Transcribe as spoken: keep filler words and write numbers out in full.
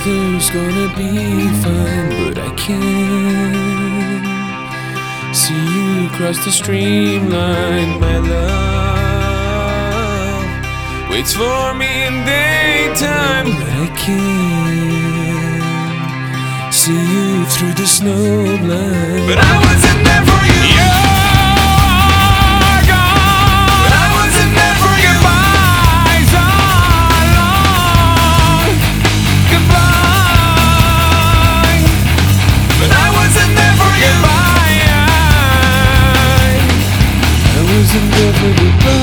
weather's gonna be fine, but I can't see you cross the streamline. My love waits for me in daytime, but I can't see you through the snow blind. But I wasn't there for you. You're gone. But I wasn't there for you. Goodbyes are long. Goodbye. But I wasn't there for you. Goodbye. I wasn't there for goodbye.